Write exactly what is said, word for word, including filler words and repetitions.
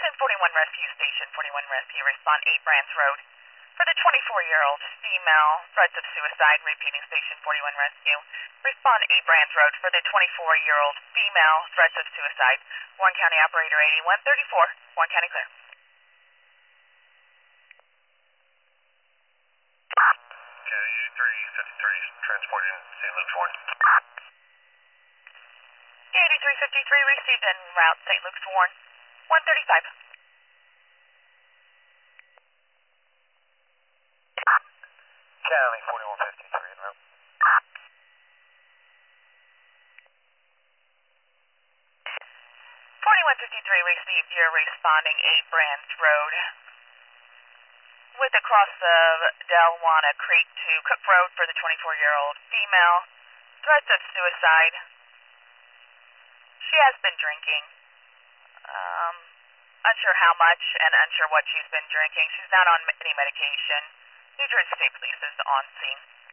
forty-one Rescue Station, forty-one Rescue, respond eight Brands Road. For the twenty-four-year-old female, threats of suicide, repeating Station forty-one Rescue. Respond eight Brands Road. For the twenty-four-year-old female, threats of suicide. Warren County Operator eighty-one thirty-four, Warren County clear. County eighty-three fifty-three, transporting Saint Luke's Warren. eighty-three fifty-three received en route Saint Luke's Warren. one thirty-five. County forty-one fifty-three en route. forty-one fifty-three received your responding eight Brands Road. With across the Delwana Creek to Cook Road for the twenty-four-year-old female. Threats of suicide. She has been drinking. Um, unsure how much and unsure what she's been drinking. She's not on any medication. New Jersey State Police is on scene.